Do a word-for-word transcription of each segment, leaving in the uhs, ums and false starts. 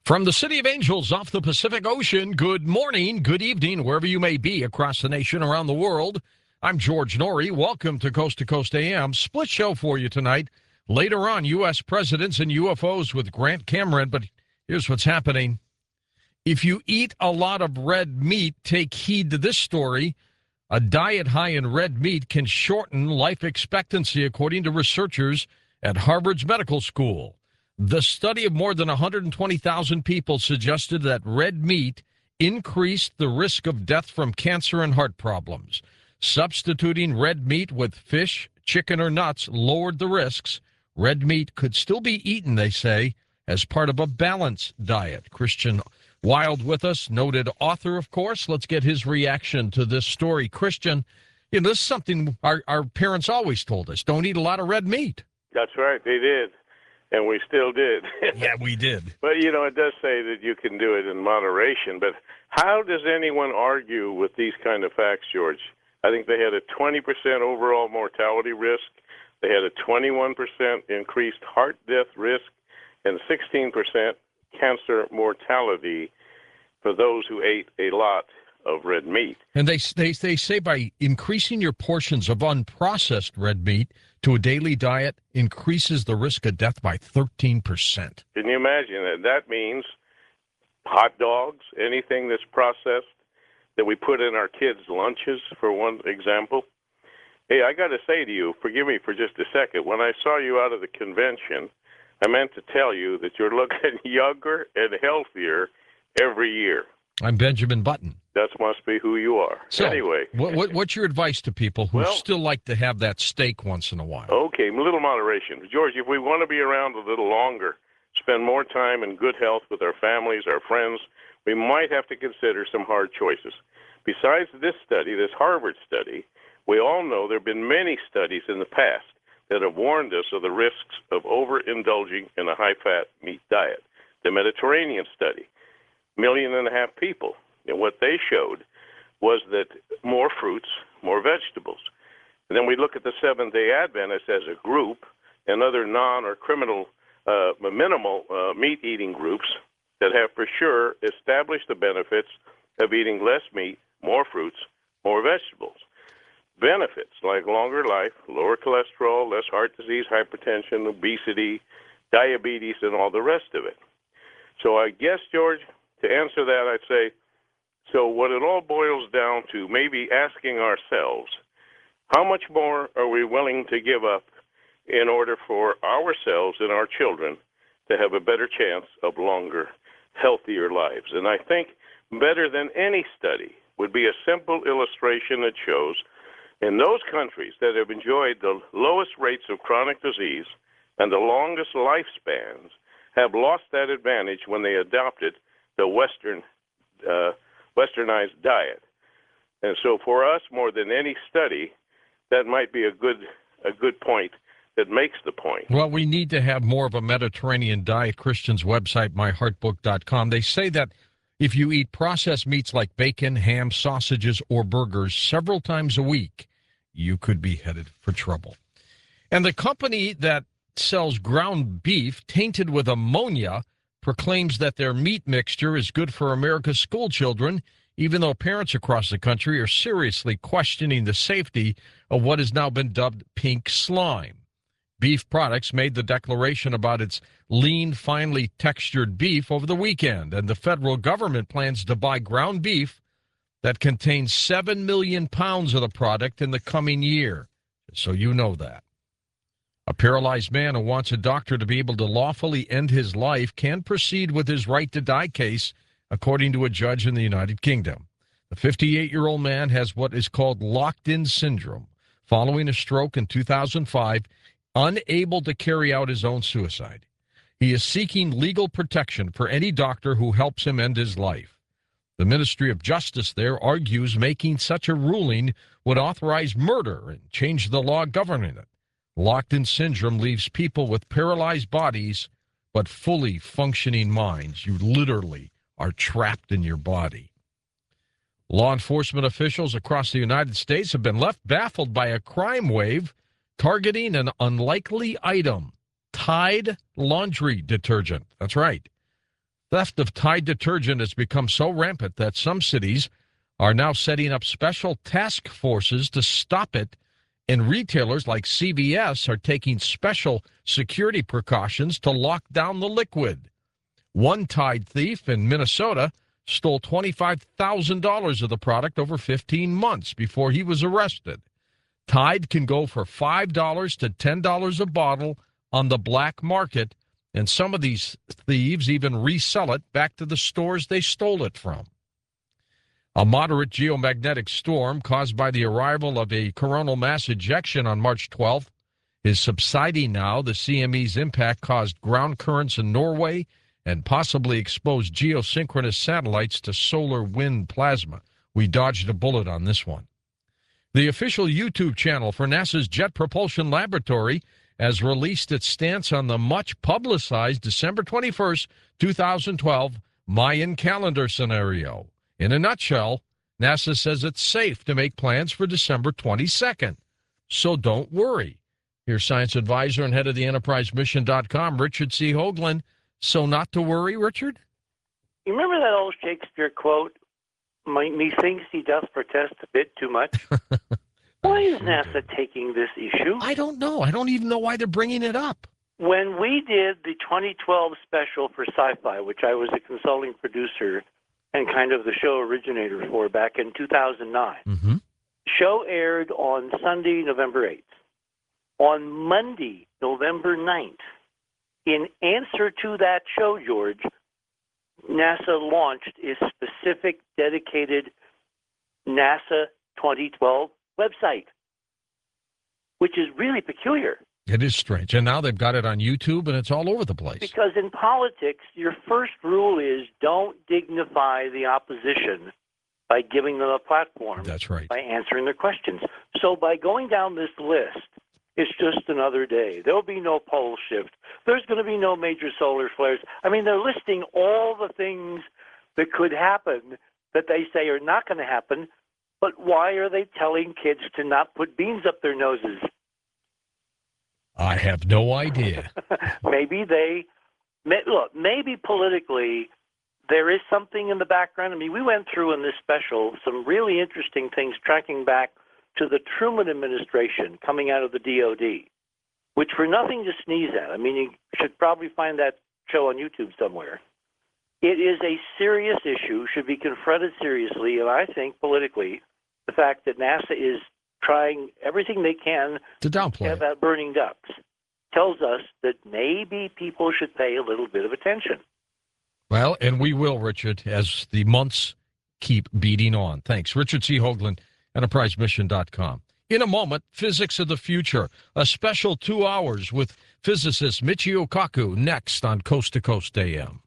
From the City of Angels off the Pacific Ocean, good morning, good evening, wherever you may be across the nation, around the world. I'm George Norrie. Welcome to Coast to Coast A M. Split show for you tonight. Later on, U S presidents and U F Os with Grant Cameron. But here's what's happening. If you eat a lot of red meat, take heed to this story. A diet high in red meat can shorten life expectancy, according to researchers at Harvard's Medical School. The study of more than one hundred twenty thousand people suggested that red meat increased the risk of death from cancer and heart problems. Substituting red meat with fish, chicken, or nuts lowered the risks. Red meat could still be eaten, they say, as part of a balanced diet. Christian Wild with us, noted author, of course. Let's get his reaction to this story. Christian, you know, this is something our, our parents always told us. Don't eat a lot of red meat. That's right, they did. And we still did. Yeah, we did. But, you know, it does say that you can do it in moderation. But how does anyone argue with these kind of facts, George? I think they had a twenty percent overall mortality risk. They had a twenty-one percent increased heart death risk and sixteen percent cancer mortality for those who ate a lot of red meat. And they, they, they say by increasing your portions of unprocessed red meat to a daily diet increases the risk of death by thirteen percent. Can you imagine that? That means hot dogs, anything that's processed that we put in our kids' lunches, for one example. Hey, I got to say to you, forgive me for just a second, when I saw you out of the convention, I meant to tell you that you're looking younger and healthier every year. I'm Benjamin Button. That must be who you are. So, anyway. What, what, what's your advice to people who well, still like to have that steak once in a while? Okay, a little moderation. George, if we want to be around a little longer, spend more time in good health with our families, our friends, we might have to consider some hard choices. Besides this study, this Harvard study, we all know there have been many studies in the past that have warned us of the risks of overindulging in a high-fat meat diet. The Mediterranean study, million and a half people, and what they showed was that more fruits, more vegetables. And then we look at the Seventh-day Adventists as a group and other non- or criminal, uh, minimal uh, meat-eating groups that have for sure established the benefits of eating less meat, more fruits, more vegetables. Benefits like longer life, lower cholesterol, less heart disease, hypertension, obesity, diabetes, and all the rest of it. So I guess, George, to answer that, I'd say, so what it all boils down to, maybe asking ourselves, how much more are we willing to give up in order for ourselves and our children to have a better chance of longer, healthier lives? And I think better than any study would be a simple illustration that shows in those countries that have enjoyed the lowest rates of chronic disease and the longest lifespans have lost that advantage when they adopted the Western, uh, westernized diet. And so for us, more than any study, that might be a good, a good point that makes the point. Well, we need to have more of a Mediterranean diet. Christian's website, my heart book dot com, they say that if you eat processed meats like bacon, ham, sausages, or burgers several times a week, you could be headed for trouble. And the company that sells ground beef tainted with ammonia proclaims that their meat mixture is good for America's school children, even though parents across the country are seriously questioning the safety of what has now been dubbed pink slime. Beef Products made the declaration about its lean, finely textured beef over the weekend, and the federal government plans to buy ground beef that contains seven million pounds of the product in the coming year. So you know that. A paralyzed man who wants a doctor to be able to lawfully end his life can proceed with his right to die case, according to a judge in the United Kingdom. The fifty-eight-year-old man has what is called locked-in syndrome, following a stroke in two thousand five, unable to carry out his own suicide. He is seeking legal protection for any doctor who helps him end his life. The Ministry of Justice there argues making such a ruling would authorize murder and change the law governing it. Locked-in syndrome leaves people with paralyzed bodies but fully functioning minds. You literally are trapped in your body. Law enforcement officials across the United States have been left baffled by a crime wave targeting an unlikely item, Tide laundry detergent. That's right. Theft of Tide detergent has become so rampant that some cities are now setting up special task forces to stop it, and retailers like C V S are taking special security precautions to lock down the liquid. One Tide thief in Minnesota stole twenty-five thousand dollars of the product over fifteen months before he was arrested. Tide can go for five dollars to ten dollars a bottle on the black market, and some of these thieves even resell it back to the stores they stole it from. A moderate geomagnetic storm caused by the arrival of a coronal mass ejection on March twelfth is subsiding now. The C M E's impact caused ground currents in Norway and possibly exposed geosynchronous satellites to solar wind plasma. We dodged a bullet on this one. The official YouTube channel for NASA's Jet Propulsion Laboratory has released its stance on the much-publicized December twenty-first, two thousand twelve Mayan calendar scenario. In a nutshell, NASA says it's safe to make plans for December twenty-second. So don't worry. Here's science advisor and head of the enterprise mission dot com, Richard C. Hoagland. So not to worry, Richard? You remember that old Shakespeare quote, "Methinks he doth protest a bit too much"? Why is NASA taking this issue? I don't know. I don't even know why they're bringing it up. When we did the twenty twelve special for Sci-Fi, which I was a consulting producer and kind of the show originator for back in two thousand nine, Mm-hmm. the show aired on Sunday, November eighth. On Monday, November ninth, in answer to that show, George, NASA launched its specific dedicated NASA twenty twelve website, which is really peculiar. It is strange. And now they've got it on YouTube, and it's all over the place. Because in politics, your first rule is don't dignify the opposition by giving them a platform. That's right. By answering their questions. So by going down this list, it's just another day. There'll be no pole shift. There's going to be no major solar flares. I mean, they're listing all the things that could happen that they say are not going to happen. But why are they telling kids to not put beans up their noses? I have no idea. Maybe they, may, look, maybe politically there is something in the background. I mean, we went through in this special some really interesting things tracking back to the Truman administration coming out of the D O D, which were nothing to sneeze at. I mean, you should probably find that show on YouTube somewhere. It is a serious issue, should be confronted seriously, and I think politically, the fact that NASA is trying everything they can to downplay about burning ducks tells us that maybe people should pay a little bit of attention. Well, and we will, Richard, as the months keep beating on. Thanks. Richard C. Hoagland, enterprise mission dot com. In a moment, Physics of the Future, a special two hours with physicist Michio Kaku next on Coast to Coast A M.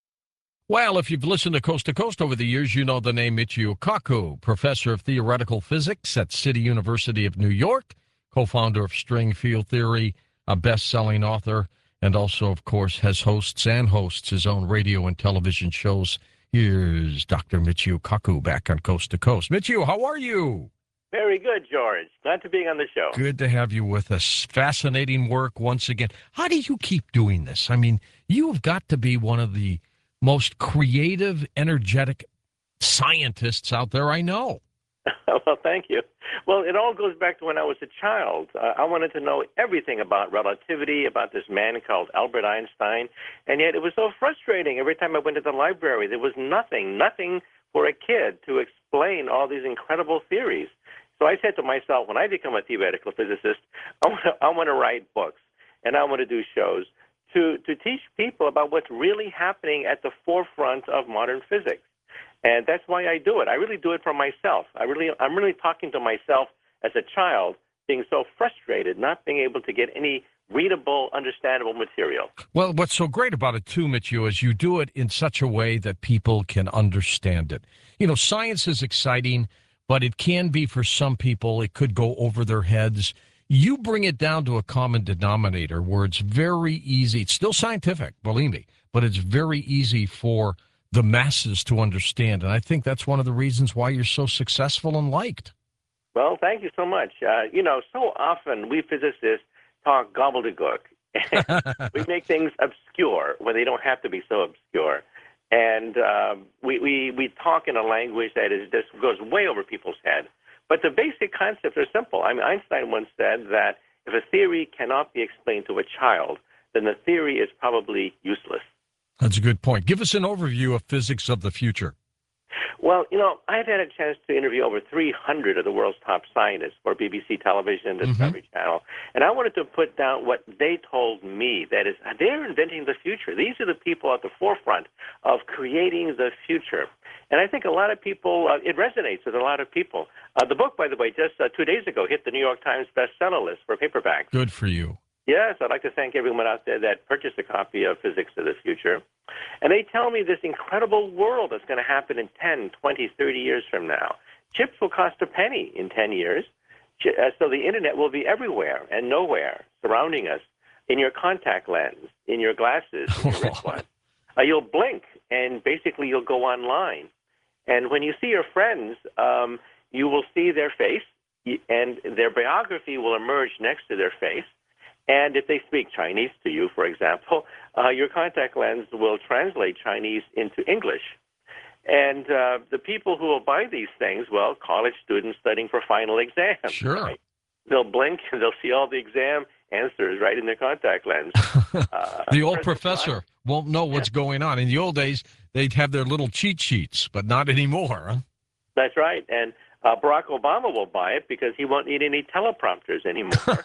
Well, if you've listened to Coast to Coast over the years, you know the name Michio Kaku, professor of theoretical physics at City University of New York, co-founder of String Field Theory, a best-selling author, and also, of course, has hosts and hosts his own radio and television shows. Here's Doctor Michio Kaku back on Coast to Coast. Michio, how are you? Very good, George. Glad to be on the show. Good to have you with us. Fascinating work once again. How do you keep doing this? I mean, you have got to be one of the most creative, energetic scientists out there I know. Well, thank you. Well, it all goes back to when I was a child. Uh, I wanted to know everything about relativity, about this man called Albert Einstein, and yet it was so frustrating. Every time I went to the library, there was nothing, nothing for a kid to explain all these incredible theories. So I said to myself, when I become a theoretical physicist, I want to, I want to write books, and I want to do shows to, to teach people about what's really happening at the forefront of modern physics. And that's why I do it. I really do it for myself. I really, I'm really talking to myself as a child, being so frustrated, not being able to get any readable, understandable material. Well, what's so great about it, too, Michio, is you do it in such a way that people can understand it. You know, science is exciting, but it can be for some people, it could go over their heads. You bring it down to a common denominator where it's very easy. It's still scientific, believe me, but it's very easy for the masses to understand. And I think that's one of the reasons why you're so successful and liked. Well, thank you so much. Uh, you know, so often we physicists talk gobbledygook. We make things obscure when they don't have to be so obscure. And uh, we, we, we talk in a language that is just goes way over people's head. But the basic concepts are simple. I mean, Einstein once said that if a theory cannot be explained to a child, then the theory is probably useless. That's a good point. Give us an overview of physics of the future. Well, you know, I've had a chance to interview over three hundred of the world's top scientists for B B C Television, Discovery mm-hmm. Channel, and I wanted to put down what they told me. That is, they're inventing the future. These are the people at the forefront of creating the future. And I think a lot of people, uh, it resonates with a lot of people. Uh, the book, by the way, just uh, two days ago hit the New York Times bestseller list for paperback. Good for you. Yes, I'd like to thank everyone out there that purchased a copy of Physics of the Future. And they tell me this incredible world that's going to happen in ten, twenty, thirty years from now. Chips will cost a penny in ten years. So the Internet will be everywhere and nowhere, surrounding us, in your contact lens, in your glasses, in your wristwatch. Uh, you'll blink, and basically you'll go online. And when you see your friends, um, you will see their face, and their biography will emerge next to their face. And if they speak Chinese to you, for example, uh, your contact lens will translate Chinese into English. And uh, the people who will buy these things, well, college students studying for final exams. Sure. Right? They'll blink and they'll see all the exam answers right in their contact lens. Uh, the old professor won't know what's yeah. going on. In the old days, they'd have their little cheat sheets, but not anymore. Huh? That's right. And Uh, Barack Obama will buy it because he won't need any teleprompters anymore.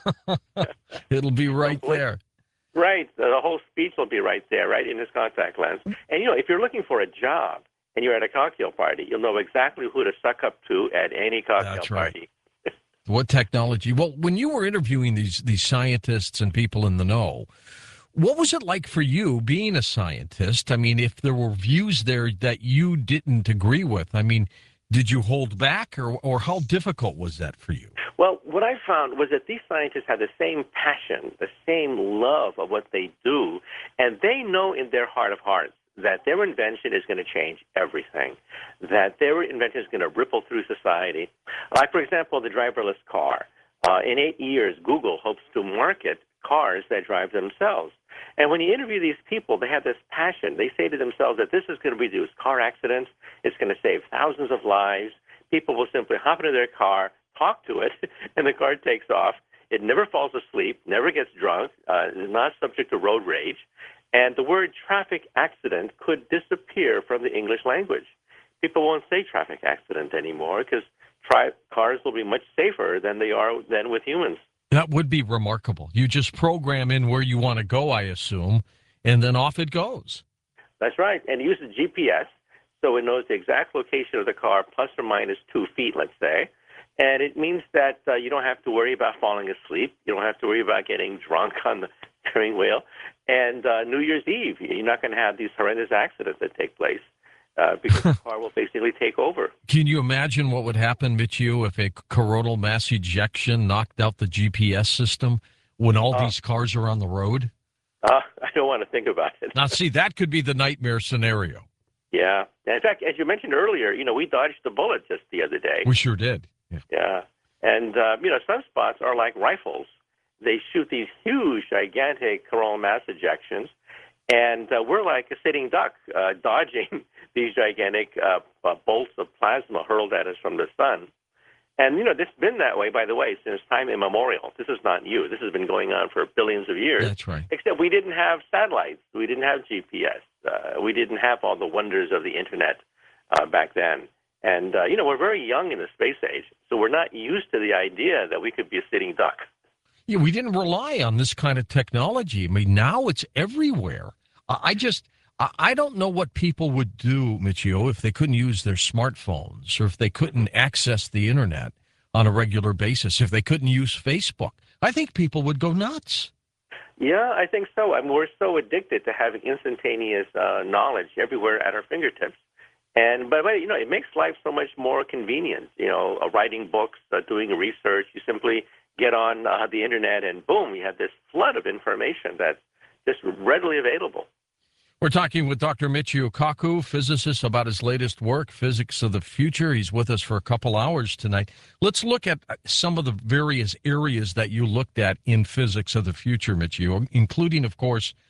It'll be right there. Right. The whole speech will be right there, right in his contact lens. And, you know, if you're looking for a job and you're at a cocktail party, you'll know exactly who to suck up to at any cocktail That's right. party. What technology? Well, when you were interviewing these these scientists and people in the know, what was it like for you being a scientist? I mean, if there were views there that you didn't agree with, I mean, did you hold back, or, or how difficult was that for you? Well, what I found was that these scientists have the same passion, the same love of what they do, and they know in their heart of hearts that their invention is going to change everything, that their invention is going to ripple through society. Like, for example, the driverless car. Uh, in eight years, Google hopes to market cars that drive themselves. And when you interview these people, they have this passion. They say to themselves that this is going to reduce car accidents. It's going to save thousands of lives. People will simply hop into their car, talk to it, and the car takes off. It never falls asleep, never gets drunk, uh, is not subject to road rage. And the word traffic accident could disappear from the English language. People won't say traffic accident anymore because tri- cars will be much safer than they are than with humans. That would be remarkable. You just program in where you want to go, I assume, and then off it goes. That's right. And it uses G P S, so it knows the exact location of the car, plus or minus two feet, let's say. And it means that uh, you don't have to worry about falling asleep. You don't have to worry about getting drunk on the steering wheel. And uh, New Year's Eve, you're not going to have these horrendous accidents that take place. Uh, because the car will basically take over. Can you imagine what would happen, Mitchell, if a coronal mass ejection knocked out the G P S system when all uh, these cars are on the road? Uh, I don't want to think about it. Now, see, that could be the nightmare scenario. Yeah. In fact, as you mentioned earlier, you know, we dodged the bullet just the other day. We sure did. Yeah. yeah. And, uh, you know, sunspots are like rifles. They shoot these huge, gigantic coronal mass ejections. And uh, we're like a sitting duck uh, dodging these gigantic uh, uh, bolts of plasma hurled at us from the sun. And, you know, this has been that way, by the way, since time immemorial. This is not new. This has been going on for billions of years. That's right. Except we didn't have satellites. We didn't have G P S. Uh, we didn't have all the wonders of the Internet uh, back then. And, uh, you know, we're very young in the space age, so we're not used to the idea that we could be a sitting duck. Yeah, we didn't rely on this kind of technology. I mean, now it's everywhere. I just, I don't know what people would do, Michio, if they couldn't use their smartphones or if they couldn't access the Internet on a regular basis, if they couldn't use Facebook. I think people would go nuts. Yeah, I think so. I mean, we're so addicted to having instantaneous uh, knowledge everywhere at our fingertips. And, by the way, you know, it makes life so much more convenient. You know, uh, writing books, uh, doing research, you simply get on uh, the Internet and boom, you have this flood of information that's just readily available. We're talking with Doctor Michio Kaku, physicist, about his latest work, Physics of the Future. He's with us for a couple hours tonight. Let's look at some of the various areas that you looked at in Physics of the Future, Michio, including, of course,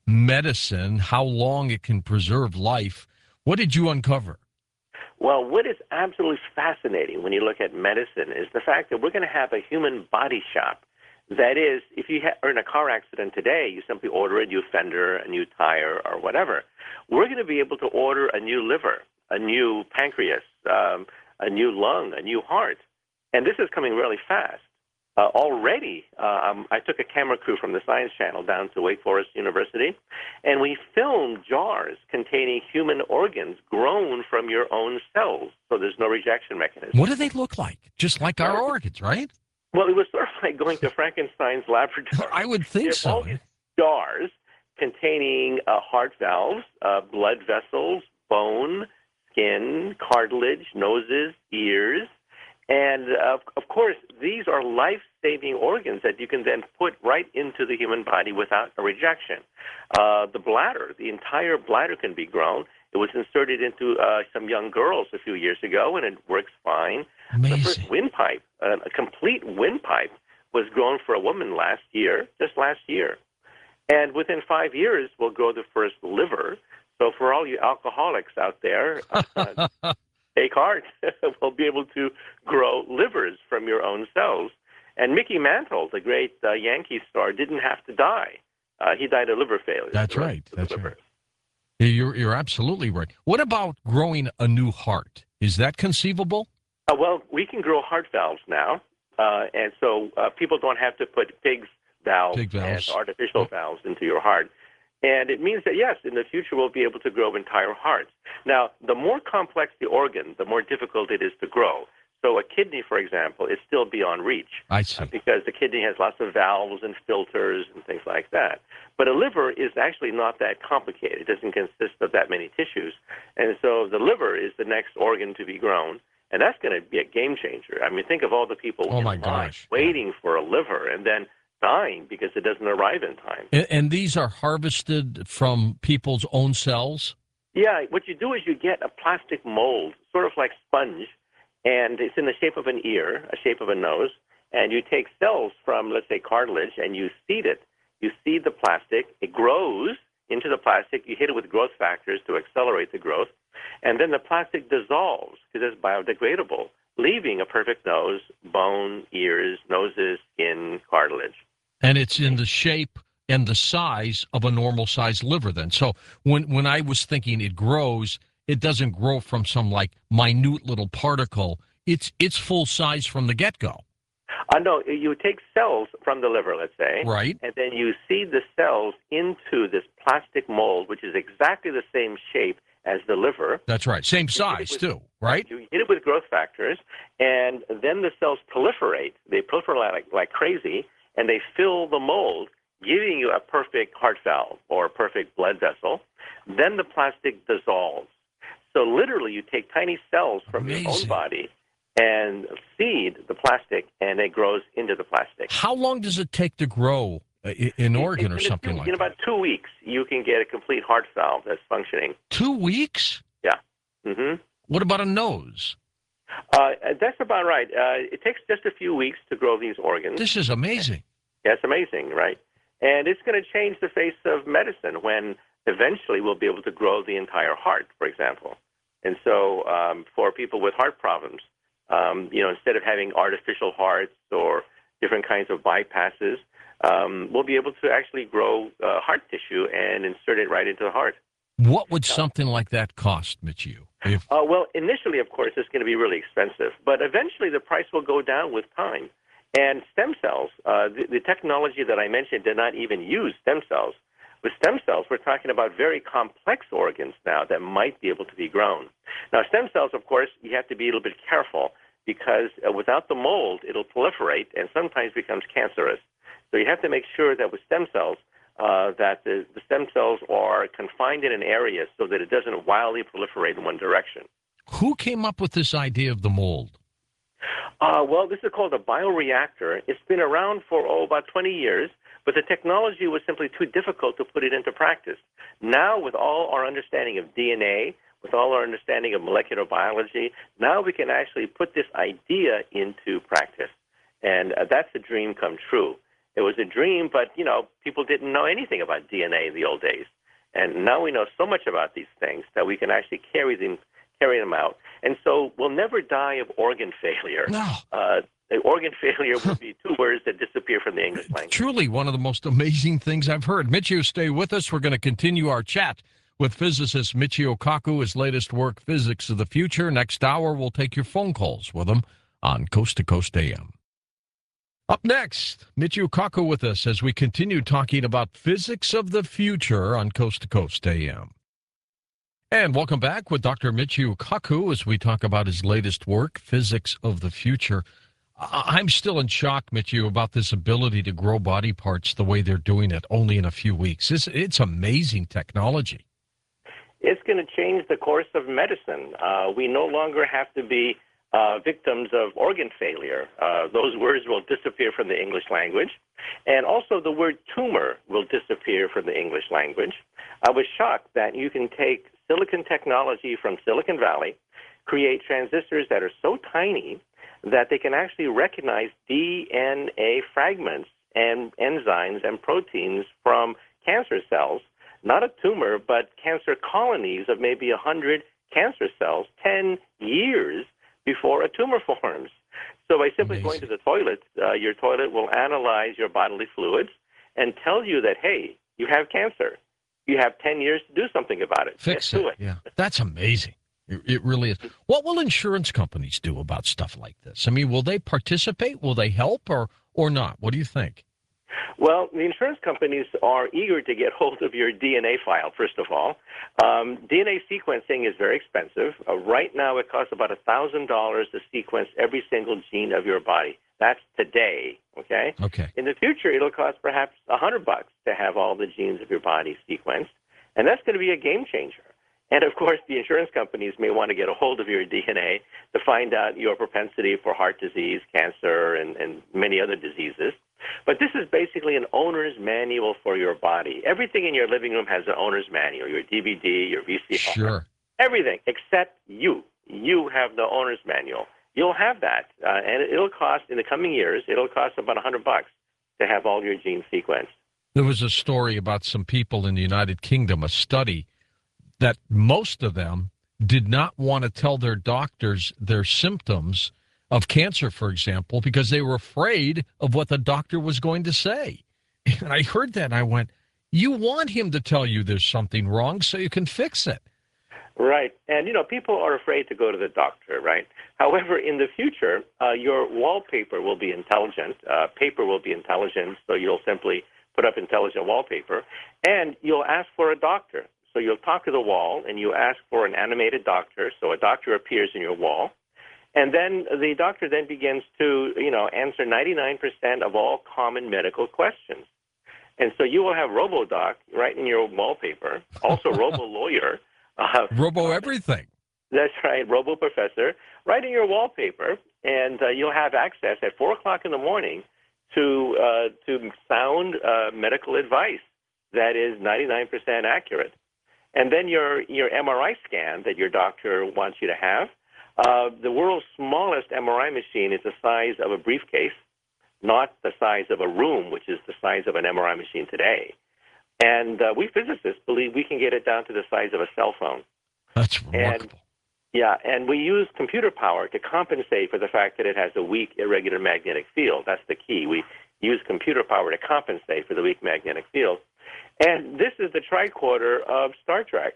medicine, how long it can preserve life. What did you uncover? Well, what is absolutely fascinating when you look at medicine is the fact that we're going to have a human body shop. That is, if you ha- are in a car accident today, you simply order a new fender, a new tire, or whatever. We're going to be able to order a new liver, a new pancreas, um, a new lung, a new heart. And this is coming really fast. Uh, already, uh, um, I took a camera crew from the Science Channel down to Wake Forest University, and we filmed jars containing human organs grown from your own cells, so there's no rejection mechanism. What do they look like? Just like our organs, right? Well, it was sort of like going to Frankenstein's laboratory. I would think There's so. all these jars containing uh, heart valves, uh, blood vessels, bone, skin, cartilage, noses, ears. And, uh, of course, these are life-saving organs that you can then put right into the human body without a rejection. Uh, the bladder, the entire bladder can be grown. It was inserted into uh, some young girls a few years ago, and it works fine. Amazing. The first windpipe, uh, a complete windpipe, was grown for a woman last year, just last year. And within five years, we'll grow the first liver. So for all you alcoholics out there, uh, take heart. We'll be able to grow livers from your own cells. And Mickey Mantle, the great uh, Yankee star, didn't have to die. Uh, he died of liver failure. That's right. That's right. You're, you're absolutely right. What about growing a new heart? Is that conceivable? Uh, well, we can grow heart valves now. Uh, and so uh, people don't have to put pig's valves, Pig valves. and artificial Yep. valves into your heart. And it means that, yes, in the future we'll be able to grow entire hearts. Now, the more complex the organ, the more difficult it is to grow. So a kidney, for example, is still beyond reach. I see. Uh, because the kidney has lots of valves and filters and things like that. But a liver is actually not that complicated. It doesn't consist of that many tissues. And so the liver is the next organ to be grown. And that's going to be a game changer. I mean, think of all the people Oh, in my line gosh. waiting for a liver and then dying because it doesn't arrive in time. And, and these are harvested from people's own cells? Yeah, what you do is you get a plastic mold, sort of like sponge, and it's in the shape of an ear, a shape of a nose, and you take cells from, let's say, cartilage, and you seed it. You seed the plastic. It grows into the plastic. You hit it with growth factors to accelerate the growth, and then the plastic dissolves because it's biodegradable, leaving a perfect nose, bone, ears, noses, skin, cartilage. And it's in the shape and the size of a normal-sized liver then. So when, when I was thinking it grows, it doesn't grow from some, like, minute little particle. It's it's full size from the get-go. Uh, no, you take cells from the liver, let's say, Right. and then you seed the cells into this plastic mold, which is exactly the same shape as the liver. That's right. Same size, with- too, right? You hit it with growth factors, and then the cells proliferate. They proliferate like, like crazy, and they fill the mold, giving you a perfect heart valve or a perfect blood vessel. Then the plastic dissolves. So literally, you take tiny cells from your own Amazing. body and seed the plastic, and it grows into the plastic. How long does it take to grow a- an organ In- or in something two- like In that? about two weeks, you can get a complete heart valve that's functioning. Two weeks? hmm What about a nose? Uh, that's about right. Uh, it takes just a few weeks to grow these organs. This is amazing. That's amazing, right? And it's going to change the face of medicine when eventually we'll be able to grow the entire heart, for example. And so um, for people with heart problems, um, you know, instead of having artificial hearts or different kinds of bypasses, um, we'll be able to actually grow uh, heart tissue and insert it right into the heart. What would something like that cost, Michio? If Uh, well, initially, of course, it's going to be really expensive, but eventually the price will go down with time. And stem cells, uh, the, the technology that I mentioned did not even use stem cells. With stem cells, we're talking about very complex organs now that might be able to be grown. Now, stem cells, of course, you have to be a little bit careful because uh, without the mold, it'll proliferate and sometimes becomes cancerous. So you have to make sure that with stem cells, uh, that the, the stem cells are confined in an area so that it doesn't wildly proliferate in one direction. who came up with this idea of the mold? Uh, well, this is called a bioreactor. It's been around for, oh, about twenty years, but the technology was simply too difficult to put it into practice. Now, with all our understanding of D N A, with all our understanding of molecular biology, now we can actually put this idea into practice. And uh, that's a dream come true. It was a dream, but, you know, people didn't know anything about D N A in the old days. And now we know so much about these things that we can actually carry them, carry them out. And so we'll never die of organ failure. No. Uh, organ failure will be two words that disappear from the English language. Truly one of the most amazing things I've heard. Michio, stay with us. We're going to continue our chat with physicist Michio Kaku, his latest work, Physics of the Future. Next hour, we'll take your phone calls with him on Coast to Coast A M. Up next, Michio Kaku with us as we continue talking about physics of the future on Coast to Coast A M. And welcome back with Doctor Michio Kaku as we talk about his latest work, Physics of the Future. I'm still in shock, Michio, about this ability to grow body parts the way they're doing it only in a few weeks. It's, it's amazing technology. It's going to change the course of medicine. Uh, we no longer have to be uh, victims of organ failure. Uh, those words will disappear from the English language. And also the word tumor will disappear from the English language. I was shocked that you can take silicon technology from Silicon Valley, create transistors that are so tiny that they can actually recognize D N A fragments and enzymes and proteins from cancer cells, not a tumor, but cancer colonies of maybe one hundred cancer cells ten years before a tumor forms. So by simply Amazing. going to the toilet, uh, your toilet will analyze your bodily fluids and tell you that, hey, you have cancer. You have ten years to do something about it. Fix Get it. to it. Yeah, that's amazing. It, it really is. What will insurance companies do about stuff like this? I mean, will they participate? Will they help or, or not? What do you think? Well, the insurance companies are eager to get hold of your D N A file, first of all. Um, D N A sequencing is very expensive. Uh, right now, it costs about one thousand dollars to sequence every single gene of your body. That's today, okay? Okay. In the future, it'll cost perhaps one hundred bucks to have all the genes of your body sequenced, and that's going to be a game changer. And, of course, the insurance companies may want to get a hold of your D N A to find out your propensity for heart disease, cancer, and, and many other diseases. But this is basically an owner's manual for your body. Everything in your living room has an owner's manual, your D V D, your V C R. Sure. Everything except you. You have the owner's manual. You'll have that, uh, and it'll cost, in the coming years, it'll cost about one hundred bucks to have all your genes sequenced. There was a story about some people in the United Kingdom, a study that most of them did not want to tell their doctors their symptoms of cancer, for example, because they were afraid of what the doctor was going to say. And I heard that and I went, you want him to tell you there's something wrong so you can fix it. Right. And, you know, people are afraid to go to the doctor, right? However, in the future, uh, your wallpaper will be intelligent. Uh, paper will be intelligent, so you'll simply put up intelligent wallpaper. And you'll ask for a doctor. So you'll talk to the wall, and you ask for an animated doctor. So a doctor appears in your wall. And then the doctor then begins to, you know, answer ninety-nine percent of all common medical questions. And so you will have RoboDoc right in your wallpaper, also RoboLawyer. Uh, Robo everything. That's right, RoboProfessor, right in your wallpaper. And uh, you'll have access at four o'clock in the morning to, uh, to sound uh, medical advice that is ninety-nine percent accurate. And then your, your M R I scan that your doctor wants you to have, Uh, the world's smallest M R I machine is the size of a briefcase, not the size of a room, which is the size of an M R I machine today. And uh, we physicists believe we can get it down to the size of a cell phone. That's remarkable. And, yeah, and we use computer power to compensate for the fact that it has a weak, irregular magnetic field. That's the key. We use computer power to compensate for the weak magnetic field. And this is the tricorder of Star Trek.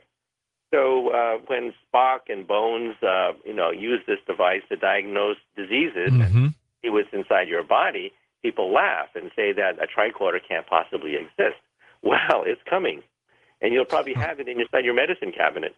So uh, when Spock and Bones, uh, you know, use this device to diagnose diseases Mm-hmm. and see what's inside your body, people laugh and say that a tricorder can't possibly exist. Well, it's coming, and you'll probably have it inside your medicine cabinet.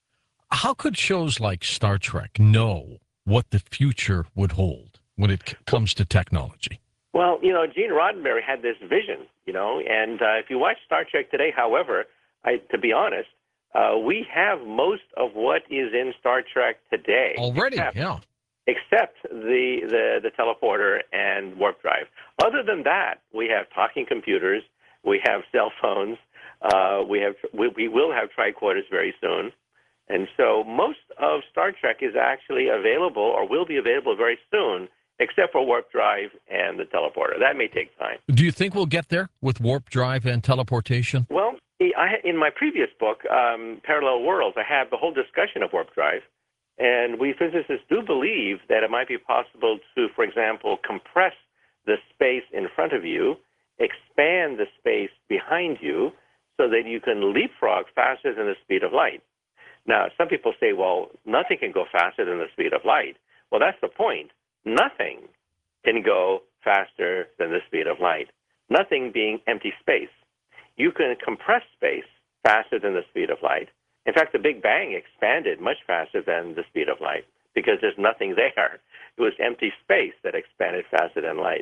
How could shows like Star Trek know what the future would hold when it c- comes to technology? Well, you know, Gene Roddenberry had this vision, you know, and uh, if you watch Star Trek today, however, I, to be honest, Uh, we have most of what is in Star Trek today. Already, except, yeah. Except the, the, the teleporter and warp drive. Other than that, we have talking computers, we have cell phones, uh, we have we, we will have tricorders very soon. And so most of Star Trek is actually available or will be available very soon except for warp drive and the teleporter. That may take time. Do you think we'll get there with warp drive and teleportation? Well, I, in my previous book, um, Parallel Worlds, I have the whole discussion of warp drive. And we physicists do believe that it might be possible to, for example, compress the space in front of you, expand the space behind you, so that you can leapfrog faster than the speed of light. Now, some people say, well, nothing can go faster than the speed of light. Well, that's the point. Nothing can go faster than the speed of light. Nothing being empty space. You can compress space faster than the speed of light. In fact, the Big Bang expanded much faster than the speed of light because there's nothing there. It was empty space that expanded faster than light.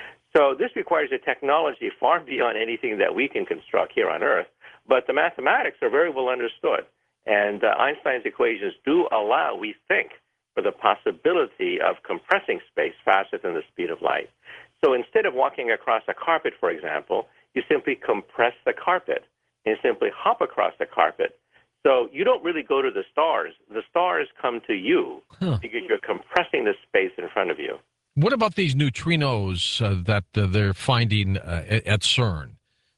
So this requires a technology far beyond anything that we can construct here on Earth, but the mathematics are very well understood. And uh, Einstein's equations do allow, we think, for the possibility of compressing space faster than the speed of light. So instead of walking across a carpet, for example, you simply compress the carpet and simply hop across the carpet. So you don't really go to the stars. The stars come to you huh. because you're compressing the space in front of you. What about these neutrinos uh, that uh, they're finding uh, at CERN?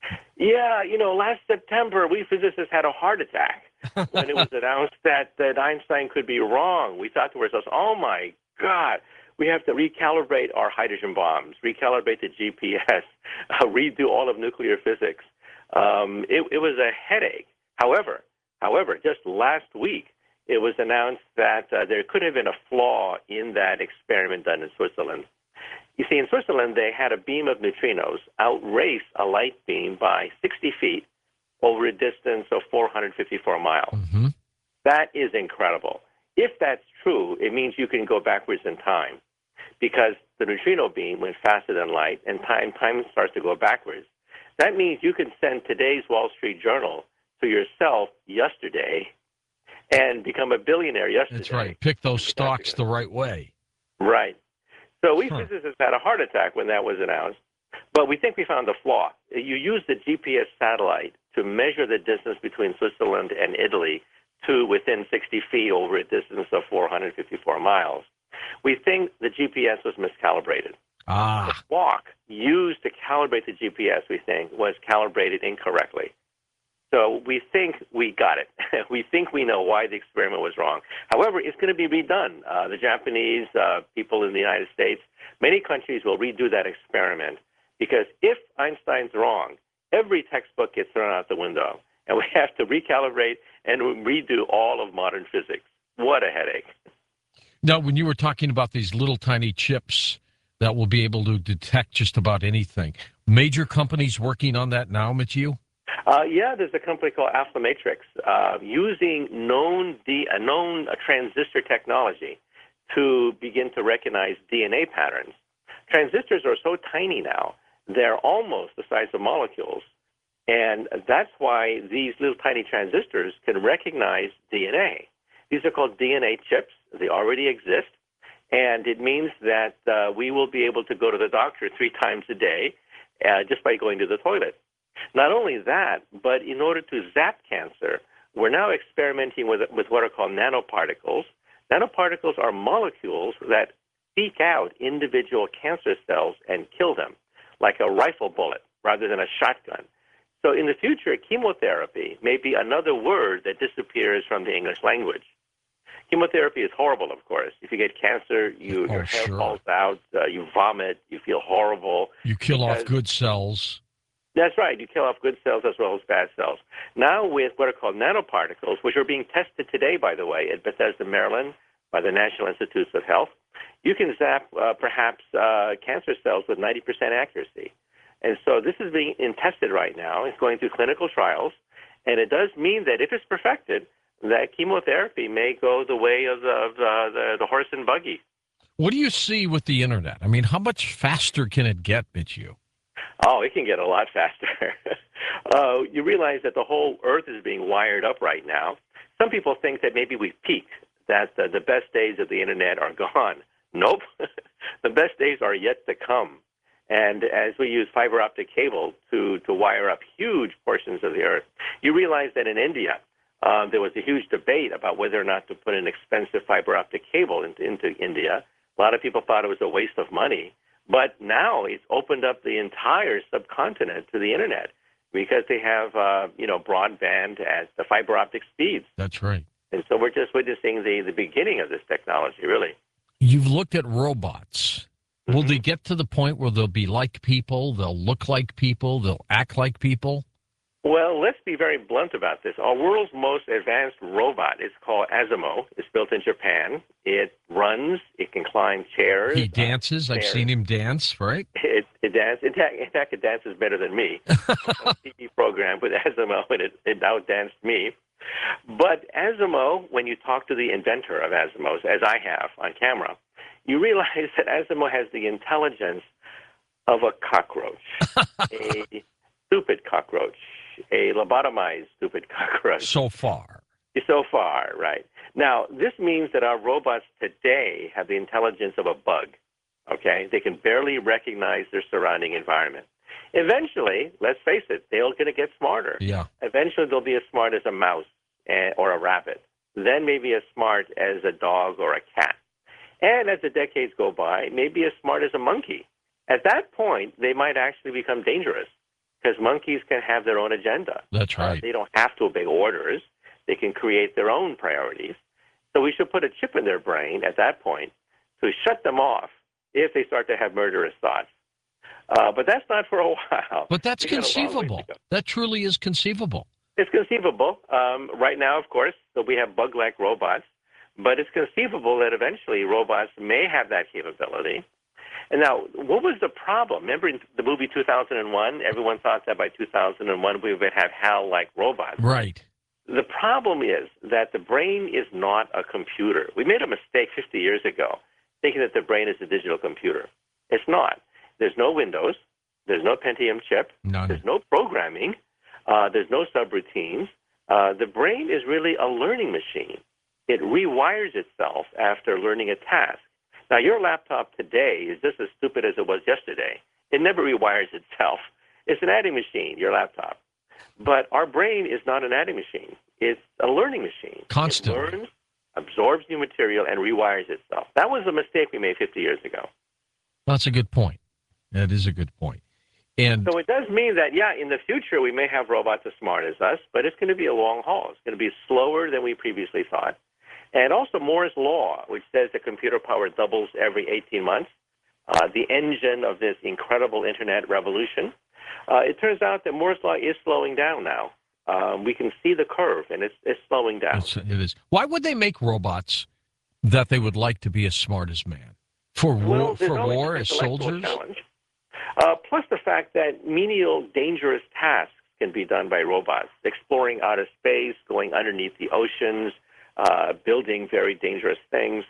Yeah, you know, last September, we physicists had a heart attack when it was announced that, that Einstein could be wrong. We thought to ourselves, oh, my God, we have to recalibrate our hydrogen bombs, recalibrate the G P S, uh, redo all of nuclear physics. Um, it, it was a headache. However, however, just last week, it was announced that uh, there could have been a flaw in that experiment done in Switzerland. You see, in Switzerland, they had a beam of neutrinos outrace a light beam by sixty feet over a distance of four hundred fifty-four miles. Mm-hmm. That is incredible. If that's true, it means you can go backwards in time because the neutrino beam went faster than light and time, time starts to go backwards. That means you can send today's Wall Street Journal to yourself yesterday and become a billionaire yesterday. That's right. Pick those stocks the right way. Right. So we huh. physicists had a heart attack when that was announced, but we think we found a flaw. You use the G P S satellite to measure the distance between Switzerland and Italy to within sixty feet over a distance of four hundred fifty-four miles. We think the G P S was miscalibrated. Ah. The clock used to calibrate the G P S, we think, was calibrated incorrectly. So we think we got it. We think we know why the experiment was wrong. However, it's going to be redone. Uh, the Japanese, uh, people in the United States, many countries will redo that experiment because if Einstein's wrong, every textbook gets thrown out the window, and we have to recalibrate and redo all of modern physics. What a headache. Now, when you were talking about these little tiny chips that will be able to detect just about anything, major companies working on that now, Mathieu? Uh, yeah, there's a company called Afflamatrix uh, using known D, uh, known uh, transistor technology to begin to recognize D N A patterns. Transistors are so tiny now, they're almost the size of molecules. And that's why these little tiny transistors can recognize D N A. These are called D N A chips. They already exist. And it means that uh, we will be able to go to the doctor three times a day uh, just by going to the toilet. Not only that, but in order to zap cancer, we're now experimenting with, with what are called nanoparticles. Nanoparticles are molecules that seek out individual cancer cells and kill them, like a rifle bullet rather than a shotgun. So in the future, chemotherapy may be another word that disappears from the English language. Chemotherapy is horrible, of course. If you get cancer, you, oh, your hair sure. falls out, uh, you vomit, you feel horrible. You kill because, off good cells. That's right. You kill off good cells as well as bad cells. Now with what are called nanoparticles, which are being tested today, by the way, at Bethesda, Maryland, by the National Institutes of Health, you can zap uh, perhaps uh, cancer cells with ninety percent accuracy. And so this is being tested right now. It's going through clinical trials. And it does mean that if it's perfected, that chemotherapy may go the way of the, of the, the, the horse and buggy. What do you see with the Internet? I mean, how much faster can it get, Mithieu? Oh, it can get a lot faster. uh, you realize that the whole Earth is being wired up right now. Some people think that maybe we've peaked, that uh, the best days of the Internet are gone. Nope. The best days are yet to come. And as we use fiber optic cable to, to wire up huge portions of the Earth, you realize that in India, um, there was a huge debate about whether or not to put an expensive fiber optic cable into, into India. A lot of people thought it was a waste of money. But now it's opened up the entire subcontinent to the internet because they have, uh, you know, broadband at the fiber optic speeds. That's right. And so we're just witnessing the, the beginning of this technology, really. You've looked at robots. Mm-hmm. Will they get to the point where they'll be like people, they'll look like people, they'll act like people? Well, let's be very blunt about this. Our world's most advanced robot is called Asimo. It's built in Japan. It runs. It can climb chairs. He dances. Uh, I've seen him dance, right? It, it dances. In fact, in fact, it dances better than me. A T V program with Asimo, and it, it outdanced me. But Asimo, when you talk to the inventor of Asimo's, as I have on camera, you realize that Asimo has the intelligence of a cockroach, a stupid cockroach, a lobotomized stupid cockroach. So far. So far, right. Now, this means that our robots today have the intelligence of a bug, okay? They can barely recognize their surrounding environment. Eventually, let's face it, they're going to get smarter. Yeah. Eventually, they'll be as smart as a mouse or a rabbit, then maybe as smart as a dog or a cat. And as the decades go by, maybe as smart as a monkey. At that point, they might actually become dangerous because monkeys can have their own agenda. That's right. Uh, they don't have to obey orders. They can create their own priorities. So we should put a chip in their brain at that point to shut them off if they start to have murderous thoughts. Uh, but that's not for a while. But that's We got a long ways conceivable. to go. That truly is conceivable. It's conceivable. Um, right now, of course, so we have bug-like robots, but it's conceivable that eventually robots may have that capability. And now, what was the problem? Remember in the movie two thousand one, everyone thought that by two thousand one we would have HAL-like robots. Right. The problem is that the brain is not a computer. We made a mistake fifty years ago thinking that the brain is a digital computer. It's not. There's no Windows. There's no Pentium chip. None. There's no programming. Uh, there's no subroutines. Uh, the brain is really a learning machine. It rewires itself after learning a task. Now, your laptop today is just as stupid as it was yesterday. It never rewires itself. It's an adding machine, your laptop. But our brain is not an adding machine. It's a learning machine. Constantly. It learns, absorbs new material, and rewires itself. That was a mistake we made fifty years ago. That's a good point. That is a good point. And So it does mean that, yeah, in the future we may have robots as smart as us, but it's going to be a long haul. It's going to be slower than we previously thought. And also Moore's Law, which says that computer power doubles every eighteen months, uh, the engine of this incredible Internet revolution. Uh, it turns out that Moore's Law is slowing down now. Um, we can see the curve, and it's, it's slowing down. it's, it is. Why would they make robots that they would like to be as smart as man? For war, Well, there's for always war an as intellectual soldiers? challenge. Uh, plus the fact that menial, dangerous tasks can be done by robots, exploring outer space, going underneath the oceans, uh, building very dangerous things.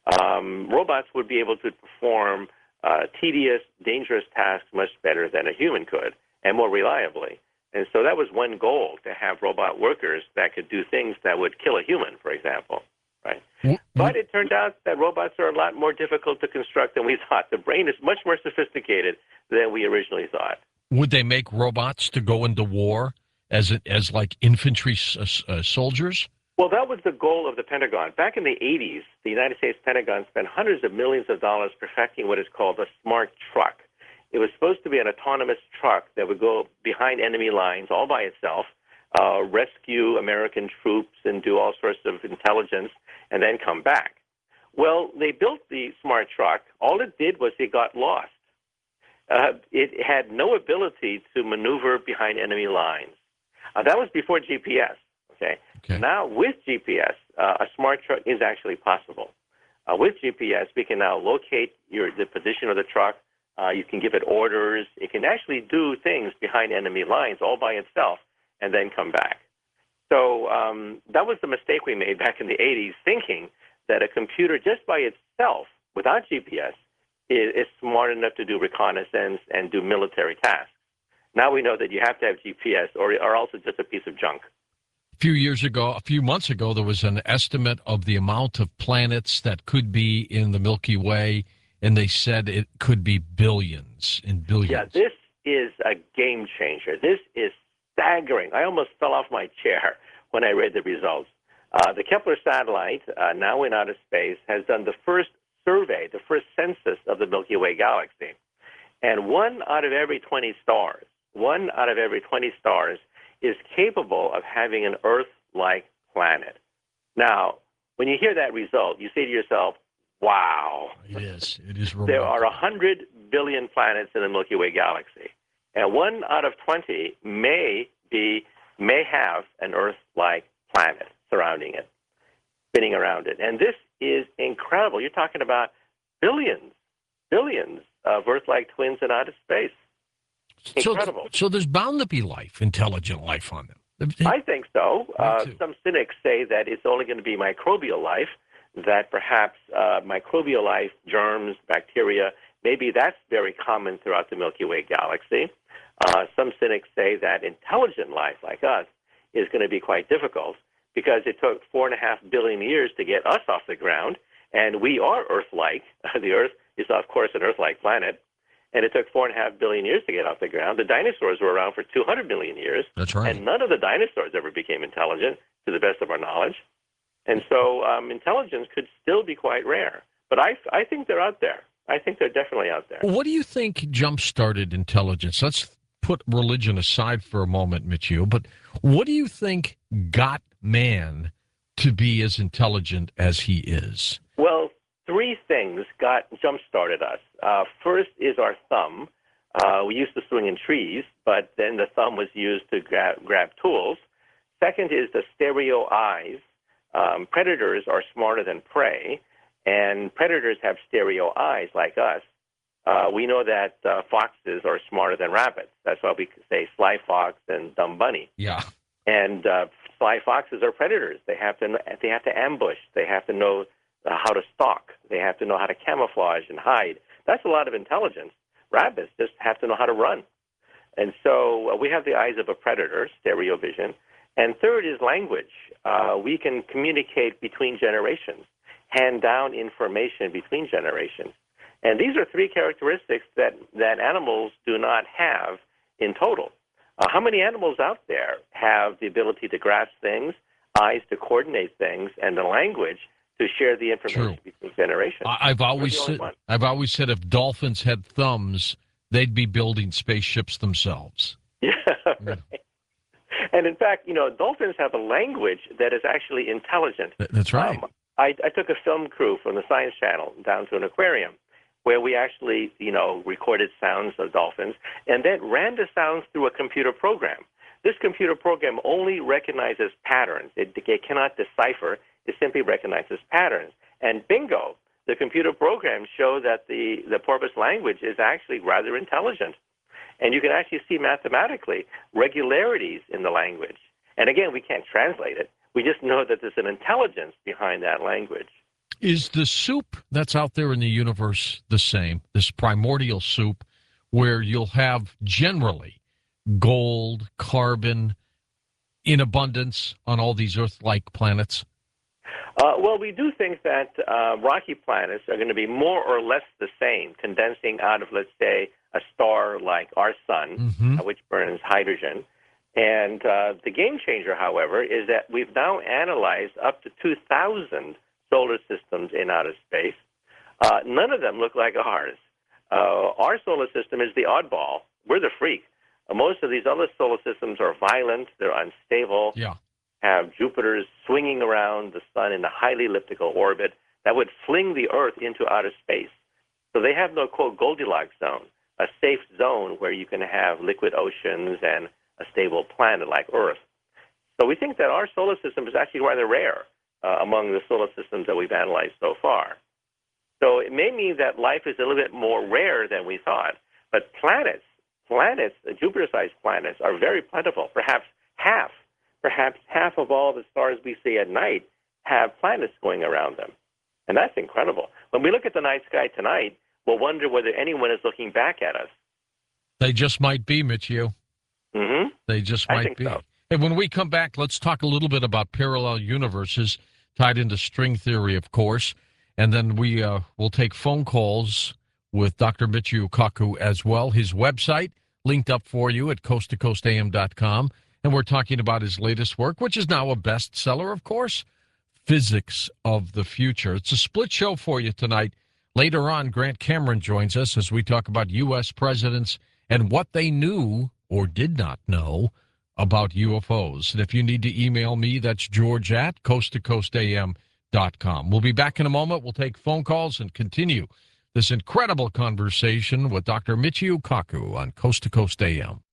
Um, robots would be able to perform uh, tedious, dangerous tasks much better than a human could, and more reliably. And so that was one goal, to have robot workers that could do things that would kill a human, for example. Right. W- But it turned out that robots are a lot more difficult to construct than we thought. The brain is much more sophisticated than we originally thought. Would they make robots to go into war as as like infantry s- uh, soldiers? Well, that was the goal of the Pentagon. Back in the eighties, the United States Pentagon spent hundreds of millions of dollars perfecting what is called a smart truck. It was supposed to be an autonomous truck that would go behind enemy lines all by itself, uh, rescue American troops and do all sorts of intelligence, and then come back. Well, they built the smart truck. All it did was it got lost. Uh, it had no ability to maneuver behind enemy lines. Uh, that was before G P S. Okay. Okay. Now, with G P S, uh, a smart truck is actually possible. Uh, with G P S, we can now locate your the position of the truck. Uh, you can give it orders. It can actually do things behind enemy lines all by itself and then come back. So um, that was the mistake we made back in the eighties, thinking that a computer just by itself, without G P S, is, is smart enough to do reconnaissance and do military tasks. Now we know that you have to have G P S or, or also just a piece of junk. A few years ago, a few months ago, there was an estimate of the amount of planets that could be in the Milky Way, and they said it could be billions and billions. Yeah, this is a game changer. This is staggering. I almost fell off my chair when I read the results. Uh, the Kepler satellite, uh, now in outer space, has done the first survey, the first census of the Milky Way galaxy. And one out of every twenty stars, one out of every twenty stars is capable of having an Earth-like planet. Now, when you hear that result, you say to yourself, wow. It is. It is remarkable. There are one hundred billion planets in the Milky Way galaxy, and one out of twenty may be may have an Earth-like planet surrounding it, spinning around it. And this is incredible. You're talking about billions, billions of Earth-like twins in outer space. Incredible. So, so there's bound to be life, intelligent life on them. I think so. Uh, too. some cynics say that it's only going to be microbial life, that perhaps uh, microbial life, germs, bacteria, maybe that's very common throughout the Milky Way galaxy. Uh, some cynics say that intelligent life like us is going to be quite difficult because it took four and a half billion years to get us off the ground, and we are Earth-like. The Earth is, of course, an Earth-like planet, and it took four and a half billion years to get off the ground. The dinosaurs were around for two hundred million years. That's right. And none of the dinosaurs ever became intelligent, to the best of our knowledge. And so um, intelligence could still be quite rare. But I, I think they're out there. I think they're definitely out there. What do you think jump-started intelligence? Let's put religion aside for a moment, Mitchell, but what do you think got man to be as intelligent as he is? Well, three things got jump-started us. Uh, first is our thumb. Uh, we used to swing in trees, but then the thumb was used to grab, grab tools. Second is the stereo eyes. Um, predators are smarter than prey, and predators have stereo eyes like us. Uh, we know that uh, foxes are smarter than rabbits. That's why we say sly fox and dumb bunny. Yeah. And uh, sly foxes are predators. They have to they have to ambush. They have to know uh, how to stalk. They have to know how to camouflage and hide. That's a lot of intelligence. Rabbits just have to know how to run. And so uh, we have the eyes of a predator, stereo vision. And third is language. Uh, we can communicate between generations, hand down information between generations. And these are three characteristics that, that animals do not have in total. Uh, how many animals out there have the ability to grasp things, eyes to coordinate things, and the language to share the information True. between generations? I- I've always said, I've always said if dolphins had thumbs, they'd be building spaceships themselves. Yeah, right. And in fact, you know, dolphins have a language that is actually intelligent. That's right. Um, I, I took a film crew from the Science Channel down to an aquarium where we actually, you know, recorded sounds of dolphins and then ran the sounds through a computer program. This computer program only recognizes patterns. It, it cannot decipher. It simply recognizes patterns. And bingo, the computer programs show that the, the porpoise language is actually rather intelligent. And you can actually see mathematically regularities in the language. And again, we can't translate it. We just know that there's an intelligence behind that language. Is the soup that's out there in the universe the same, this primordial soup, where you'll have generally gold, carbon in abundance on all these Earth-like planets? Uh, well, we do think that uh, rocky planets are going to be more or less the same, condensing out of, let's say, a star like our sun, Mm-hmm. uh, which burns hydrogen. And uh, the game changer, however, is that we've now analyzed up to two thousand solar systems in outer space. Uh, none of them look like ours. Uh, our solar system is the oddball. We're the freak. Uh, most of these other solar systems are violent. They're unstable. Yeah. Have Jupiter's swinging around the sun in a highly elliptical orbit that would fling the Earth into outer space. So they have no, quote, Goldilocks zone, a safe zone where you can have liquid oceans and a stable planet like Earth. So we think that our solar system is actually rather rare uh, among the solar systems that we've analyzed so far. So it may mean that life is a little bit more rare than we thought. But planets, planets, Jupiter-sized planets, are very plentiful, perhaps half. Perhaps half of all the stars we see at night have planets going around them. And that's incredible. When we look at the night sky tonight, we'll wonder whether anyone is looking back at us. They just might be, Mitchell. Mm-hmm. They just I might think be. so. And when we come back, let's talk a little bit about parallel universes tied into string theory, of course. And then we uh, will take phone calls with Doctor Michio Kaku as well. His website linked up for you at coast to coast a m dot com. And we're talking about his latest work, which is now a bestseller, of course, Physics of the Future. It's a split show for you tonight. Later on, Grant Cameron joins us as we talk about U S presidents and what they knew or did not know about U F Os. And if you need to email me, that's George at coast to coast A M dot com. We'll be back in a moment. We'll take phone calls and continue this incredible conversation with Doctor Michio Kaku on Coast to Coast A M.